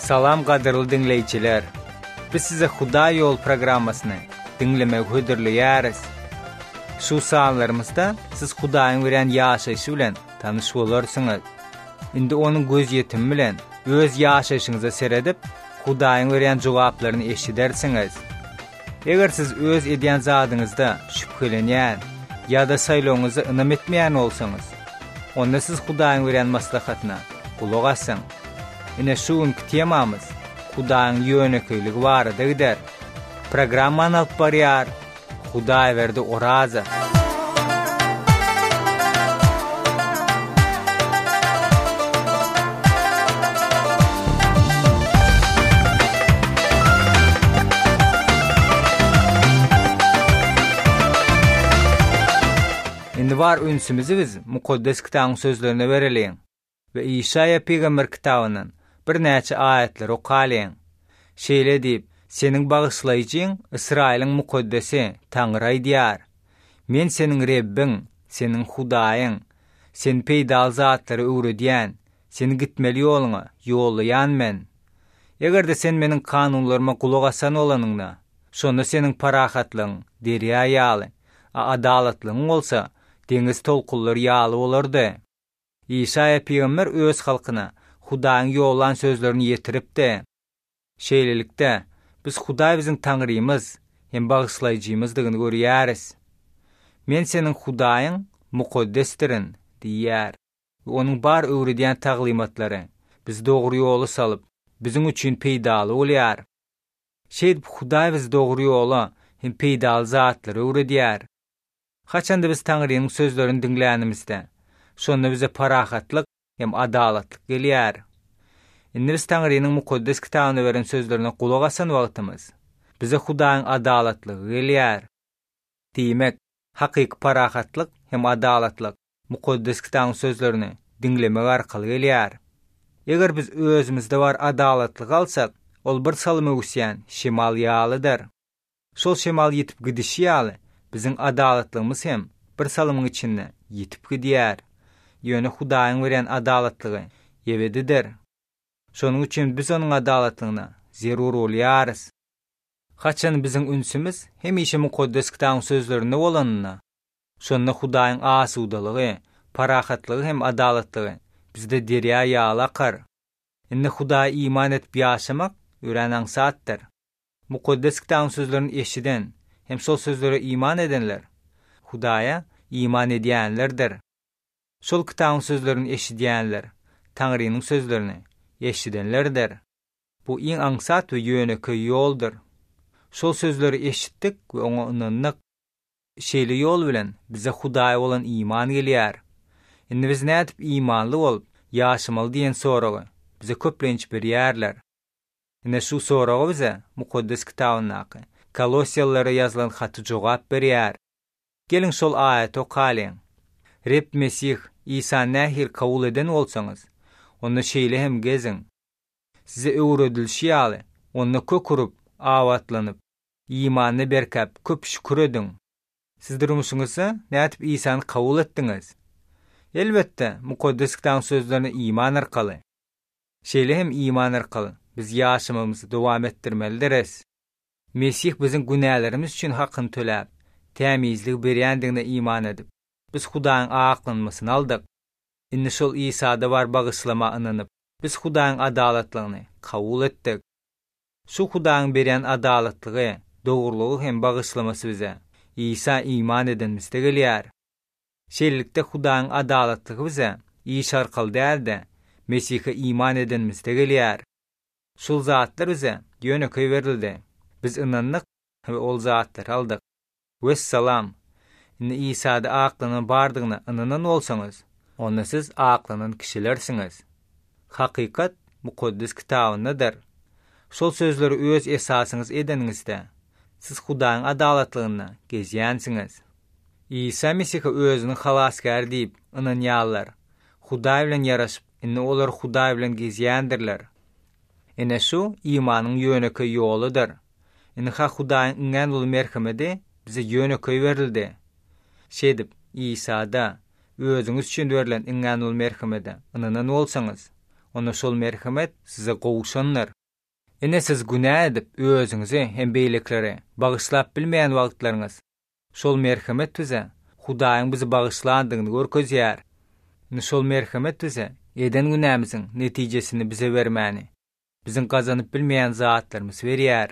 Salam qadirli dinleyiciler. Biz size Huda Yol programmasını dinlemek hödürlüyäris. Şu saatlarımızda siz Hudaýyň beren ýaşaýşy bilen tanyş bolarsyňyz. Indi onun göz ýetimi bilen öz ýaşaýşyňyza seredip Hudaýyň beren jogaplaryny eşidersiňiz. Eger siz öz edýän zadyňyzda şüphelenýän ýa-da saýlawyňyzy ynam etmeýän bolsaňyz, onda siz Hudaýyň beren maslahatyna kulak assyň. Ine şuňky temamyz Hudaýyň ýönekeýligi barada gider. Programmany alyp barýar Hudaý berdi oraza. Indi var ünsümizi biz mukaddes kitabyň sözlerine bereliň we Işaýa peýgamber kitabynyň bir näçe aýetleri okalyň. Şeýle diýip, seniň bagyşlaýjyň Israýlyň mukaddesi Taňry diýär. Men seniň Rebbin, seniň Hudaýyň, sen peýdal zatlary öwredýän, seni gitmeli ýoluňa ýollaýan men. Egerde sen meniň kanunlaryma kulak asan bolanyňda, şonda seniň parahatlyň derýa ýaly, adalatlyň bolsa, deňiz tolkunlary ýaly bolardy. Işaýa peýgamber öz halkyna Hudaýyň ýollan sözlerini ýetiripdi. Şeýlelikde biz Hudaý biziň Taňrymyz hem bagyşlaýjymyzdygyny görýäris. Men seniň Hudaýyň mukaddesdirin diýär. Onuň bar öwredýän taglimatlary biz dogry ýoly salyp biziň üçin peýdaly bolýar. Şeýdip Hudaý biz dogry ýola hem peýdal zatlary öwredýär. Haçanda biz Taňryň sözlerini dinlänimizde, şonda bize parahatlyk hem adalatlyk gelýär. Indi biz Taňryň mukaddes kitabyna beren sözlerine kulak asan wagtymyz bize Hudaýyň adalatlygy gelýär. Diýmek, hakyky parahatlyk hem adalatlyk mukaddes kitabyň sözlerini dinlemek arkaly gelýär. Eger biz özümizde var adalatlyk alsak, ol bir salymy üsýän şemal ýalydyr. Şol şemal ýetip gidişi ýaly biziň adalatlygymyz hem bir salymyň içinde ýetip gidýär. Ýöne Hudaýyň beren adalatlygy ýebedidir. Şonuň üçin biz onuň adalatlygyna zerur bolýarys. Haçan biziň ünsümiz hemişe mukaddes kitabyň sözlerinde bolanyna, şonda Hudaýyň asudalygy, parahatlygy hem adalatlygy bizde derýa ýaly akar. Indi Hudaýa iman etip ýaşamak ören aňsatdyr. Mukaddes kitabyň sözlerini eşiden hem şol sözlere iman edenler Hudaýa iman edýänlerdir. Şol kitabyň sözlerini eşidýänler Taňryň sözlerini eşidenlerdir. Bu iň aňsat we ýönekeý ýoldur. Şol sözleri eşitdik we oňa ynandyk. Şeýle ýol bilen bize Hudaýa bolan iman gelýär. Indi biz nädip imanly bolup ýaşamaly diýen soragy bize köplenç berýärler. Indi şu soragy bize mukaddes kitabynaky Kolosiýalylara ýazylan haty jogap berýär. Gelin şol aýaty okalyň. Reb Mesih İsa nähir kabul eden bolsaňyz, onda şeýle hem geziň. Size öwredilşi ýaly, onda kökürüp, awatlanyp, imanyny berkep köp şükür ediň. Siz durmuşyňyzda nädip İsany kabul etdiňiz? Elbetde, mukaddes kitabyň sözlerine iman arkaly. Şeýle hem iman arkaly biz ýaşamamyzy dowam etdirmelidiriz. Mesih biziň günälerimiz üçin hakyny töläp, tämizlik berýändigine iman edip, biz Hudaýyň aklanmasyny aldyk. Indi şol İsa'da var bagyşlama ynanyp, biz Hudaýyň adalatlygyny kabul etdik. Şu Hudaýyň berýän adalatlygy, dogrulygy hem bagyşlamasy bize İsa iman edenimizde gelýär. Şeýlelikde Hudaýyň adalatlygy bize iş arkaly däldi, Mesih'e iman edenimizde gelýär. Şol zatlar bize ýönekeý berildi. Biz ynandyk we ol zatlary aldyk. Vesselam. Indi İsa'da aklanan bardygyna inanan bolsaňyz, onda siz aklanan kişilersiňiz. Hakykat mukaddes kitabyndadyr. Şol sözleri öz esasyňyz edeningizde siz Hudaýyň adalatlygyna gezýänsiňiz. İsa Mesih'e özüni halasgar diýip ynanýarlar. Hudaý bilen ýaraşyp, indi olar Hudaý bilen gezýändirler. Ene şu imanyň ýönekeý ýoludyr. Indi Hudaýyň ingen ul merhameti bize ýönekeý berildi. Şeýdip İsa'da özüňiz üçin berilen ingen ul merhamete inanan bolsaňyz, onda şol merhamet size gowşanlar. Ene siz günah edip özüňizi hem beýleklere bagyşlap bilmeýän wagtlaryňyz şol merhamet bize Hudaýyň bizi bagyşlandygyny görkezýär. Şol merhamet bize eden günämiziň netijesini bize bermäni, biziň gazanyp bilmeýän zatlarymyz berýär.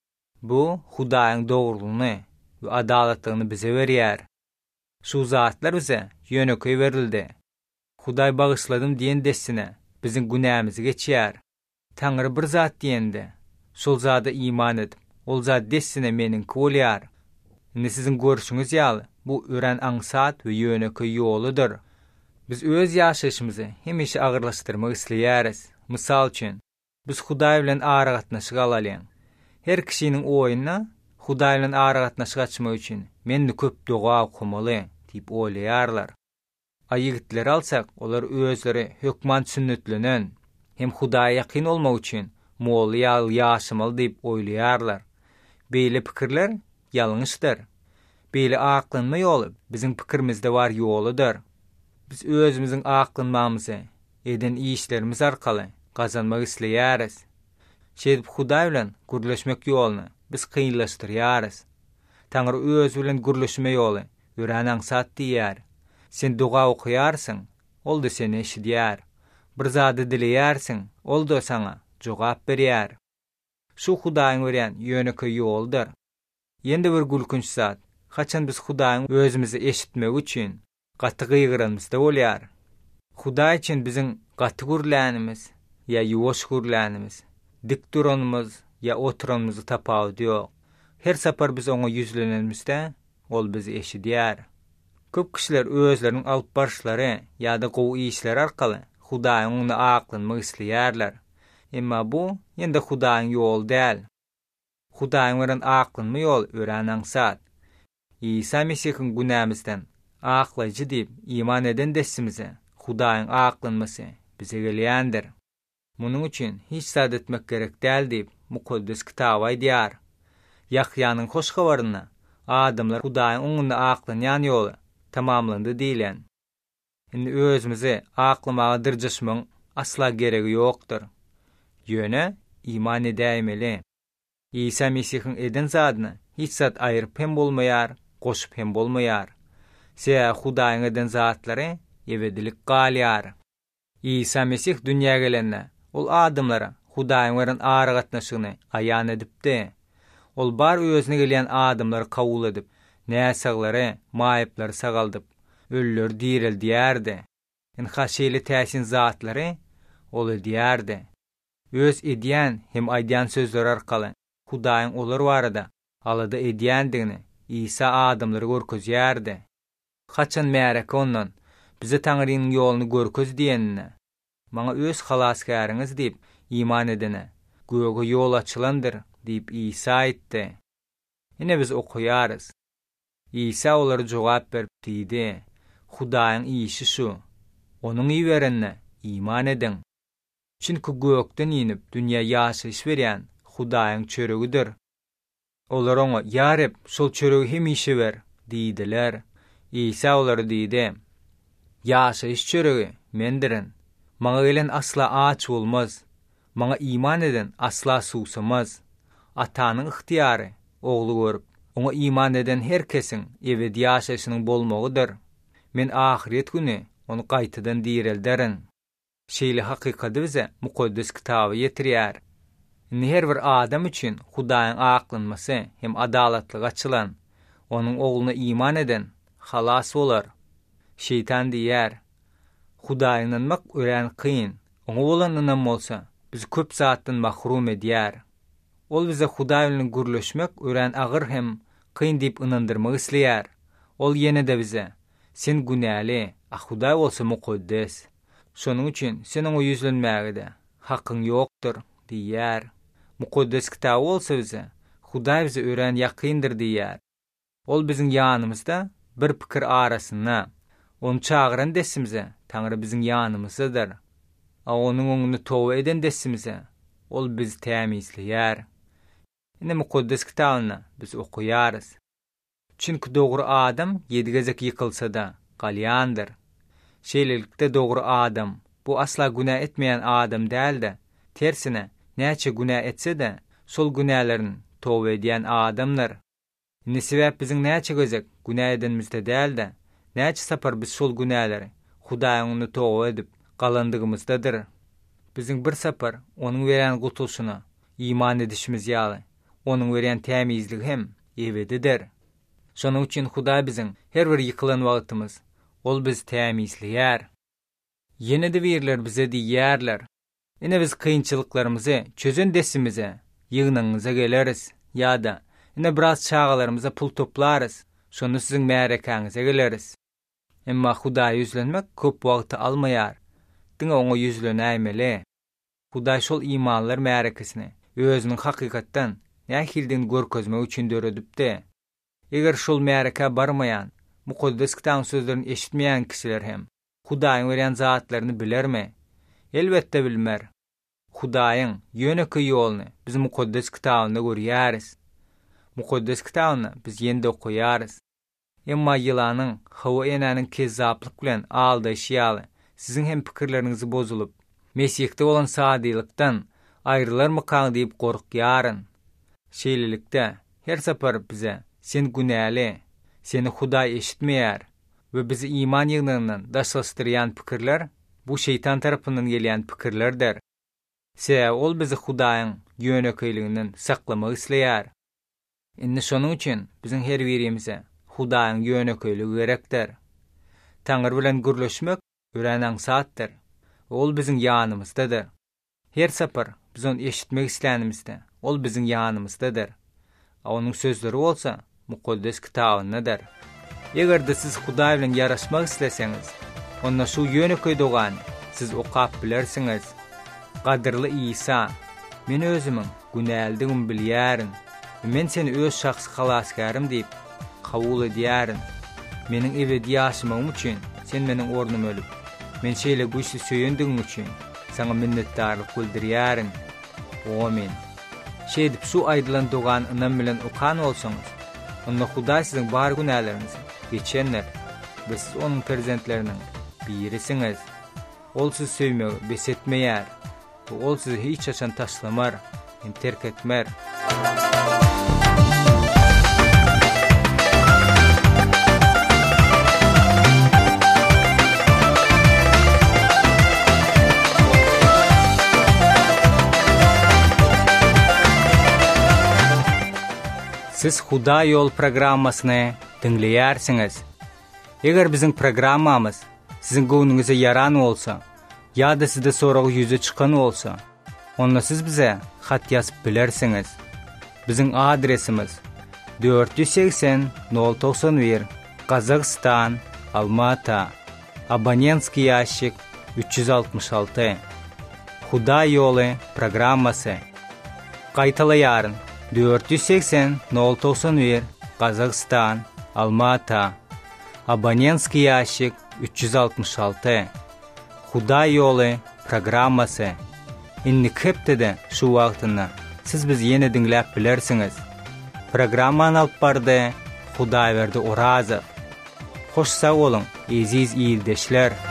Bu Hudaýyň dogrulygyny we adalatlygyny bize berýär. Şu zatlar bize ýöneköý berildi. Hudaý bagyşladym diýen dessine biziň günämizi geçýär. Taňry bir zat diýende, şol zada iman edip, ol zat dessine meniňki bolýar. Indi siziň görüşüňiz ýaly bu ören aňsat we ýöneköý ýoludyr. Biz öz ýaşaşymyzy hemişe agyrlaşdyrmak isleýäris. Mysal üçin, biz Hudaý bilen ara gatnaşyk alalyň. Her kişiniň oýunyna Hudaý bilen ara gatnaşyk açmak üçin mende köp doga okumaly diýip oýlaýarlar. Aýygytlar alsak, olar özleri hökman sünnetlenen hem Hudaýa ýakyn bolmak üçin moly ýaşamaly diýip oýlaýarlar. Beýle pikirler ýalňyşdyr. Beýle aklynma ýoly biziň pikirimizde bar ýoludyr. Biz özümiziň aklynmamyzy eden işlerimiz arkaly gazanmak isleýäris. Şeýdip Hudaý bilen gürleşmek ýoluny biz kynlaşdyrýarys. Taňry özü bilen gürleşme ýoly ören aňsat diýär. Sen duga okuýarsyň, ol da seni eşidýär. Bir zady dileýärsiň, ol da saňa jogap berýär. Şu Hudaýyň berýän ýöneköý ýoldur. Ýende bir gülkünç zat, haçan biz Hudaýyň özümizi eşitmek üçin gaty gyýgyrymyzda bolýar. Hudaý üçin biziň gaty gürlänimiz ýa ýuwaş gürlänimiz, dik duranymyz ýa oturanymyzy tapawdy ýok. Her sapar biz oňa ýüzlenenimizde ol bizi eşidýär. Köp kişiler özleriniň alyp barşlary ýa-da gowy işleri arkaly Hudaýyň oňa aklynmak isleýärler. Emma bu ýende Hudaýyň ýoly däl. Hudaýyň beren aklynma ýol ören aňsat. İsa Mesih'iň günämizden aklaýjy diýip iman eden dessimize Hudaýyň aklynmasy bize gelýändir. Munyň üçin hiç zat etmek gerek däl diýip mukaddes kitap aýdýar. Ýahýanyň hoş habaryna adamlar Hudaýyň oňunda aklynýan ýoly tamamlandy diýilen. Indi özümizi aklamaga dyrjyşmagyň asla geregi ýokdur. Ýöne iman edäýmeli. İsa Mesih'iň eden zadyny hiç zat aýryp hem bolmaýar, goşup hem bolmaýar. Seýa Hudaýyň eden zatlary ebedilik galýar. İsa Mesih dünýäge gelende ol adamlara Hudaýyň beren ara gatnaşygyny aýan edipdi. Ol bar özüne gelýän adamlary kabul edip, näsaglary, maýyplary sagaldyp, öller diýereldiýärdi. Haşeýli täsin zatlary ol edýärdi. Öz edýän hem aýdýan sözler arkaly Hudaýyň olar barada alada edýändigini İsa adamlary görkezýärdi. Haçan märek ondan bize Taňryň ýoluny görkez diýenine, maňa öz halaskäriňiz diýip iman edene göge ýol açylandyr diýip İsa aýtdy. Ine biz okuýarys. İsa olary jogap berip diýdi: Hudaýyň işi şu, onuň iýberenne iman ediň. Çünki gökden inip dünýä ýaşaýyş berýän Hudaýyň çöregidir. Olar oňa ýarep şol çöregi hemişe ber diýdiler. İsa olary diýdi: Ýaşaýyş çöregi mendirin. Maňa gelen asla aç bolmaz. Maňa iman eden asla susamaz. Atanyň ihtiýary ogly görüp, oňa iman eden her kesiň ebedi ýaşaýyşynyň bolmagydyr. Men ahiret güni onu gaýtadan diýerelderin. Şeýle hakykaty bize mukaddes kitaby ýetirýär. Her bir adam üçin Hudaýyň aklynmasy hem adalatlyk açylan, onuň ogluna iman eden halas bolar. Şeytan diýär: Hudaýa inanmak ören kyn. Oňa bolan inanmak bolsa, biz köp zatdan mahrum edýär. Ol bize Hudaý bilen gürleşmek ören agyr hem kyn diýip inandyrmak isleýär. Ol ýene-de bize: sen günäli, Hudaý bolsa mukaddes. Şonuň üçin sen oňa ýüzlenmäge hakyň ýokdur diýär. Mukaddes kitap bolsa bize Hudaý bize ören ýakyndyr diýär. Ol biziň ýanymyzda bir pikir arasyna onu çağıran dessimize Taňry biziň ýanymyzdadyr. Onuň oňuny towa eden dessimize ol bizi tämizleýär. Ine mukaddes kitabyny biz okuýarys. Çünki dogry adam 7 gezek ýykylsa-da galýandyr. Şeýlelikde dogry adam bu asla günah etmeýän adam däl-de, tersine näçe günah etse-de şol günahlaryny towba edýän adamlar. Indi sebäp biziň näçe gözek günah edenimizde däl-de, näçe sapar biz şol günahlary Hudaýyň towba edip galandygymyzdadyr. Biziň bir sapar onuň berýän gutulşyna iman edişimiz ýaly, onuň berýän tämizligi hem ebedidir. Şonuň üçin Hudaý biziň her bir ýykylan wagtymyz ol biz tämizleýär. Ýene-de birler bize diýýärler. Ine biz kıyınçılıklarımızı çözün desimize, yığınınıza geleriz. Ya da ine biraz çağalarımıza pul toplarız. Şonu sizin märekäňize geleriz. Emma Hudaýa yüzlenmek köp wagty almaýar. Diňe oňa yüzlenäýmeli. Hudaý şol imanlar märekesini özüniň hakykatdan nähilden görkezmek üçin döredipdi. Eger şol märeke barmaýan, mukaddes kitabın sözlerini eşitmeýän kişiler hem Hudaýyň berýän zatlaryny bilermi? Elbette bilmer. Hudaýyň ýönekä ýoluny biz mukaddes kitabynda görýäris. Mukaddes kitabyny biz ýende okuýarys. Emma ýylanyň, hawa enäniň kezzaplyk bilen aldaşýaly siziň hem pikirleriniňizi bozulup, Mesihde bolan sadylykdan aýrylarmykaň diýip gorkýaryn. Şeýlelikde her sapar bize sen günäli, seni Hudaý eşitmeýär we bizi iman ýygnyndan daşlaşdyrýan pikirler bu şeytan tarapyndan gelýän pikirlerdir. Ol bizi Hudaýyň ýönekäýliginden saklamak isleýär. Indi şonuň üçin biziň her birimize Hudaýyň ýönekäýligi gerekdir. Taňry bilen gürleşmek öräň saatdyr. Ol biziň ýanymyzdadyr. Her sapar biz onu eşitmek islenimizde, ol biziň ýanymyzdadyr. Onuň sözleri bolsa mukaddes kitabyndadyr. Eger-de siz Hudaý bilen ýaraşmak isleseňiz, onda şu ýönekäý dogany siz okap bilersiňiz. Gadyrly İsa, men özümiň günäldigimi bilýärin. Men seni öz şahsy halaskarym diýip kabul edýärin. Meniň ebedi ýaşamagym üçin sen meniň ornum ölüp, men şeýle güýçli söýendigiň üçin sana minnetdarlyk bildirýärin. Amin. Şeýdip şu aýdylan dogany ynam bilen okan bolsaňyz, onda Hudaý siziň bar günälerinizi geçenler we siz onuň perzentlerining birisiňiz. Ol sizi söýmegi besetmeýär. Ol sizi hiç açan taşlamar, hem terk etmer. Siz Hudaý yol programmasyny dinleýärsiňiz. Eger biziň programmamız siziň göwnüňize yaran bolsa, ya da sizde soragy ýüze çykan bolsa, onda siz bize hat ýazyp bilersiňiz. Biziň adresimiz 480 091 Kazakstan, Almata, abonentski ýaşyk 366. Hudaý ýoly programmasy. Gaýtalaýaryn 480 091 Kazakstan, Almata, abonentski ýaşyk 366. Hudaý ýoly programmasy. Indi kepde şu wagtynda siz biz ýene dinläp bilersiňiz. Programmany alyp bardy Hudaýberdi Orazow. Hoş sag bolun, eziz ýyldaşlar.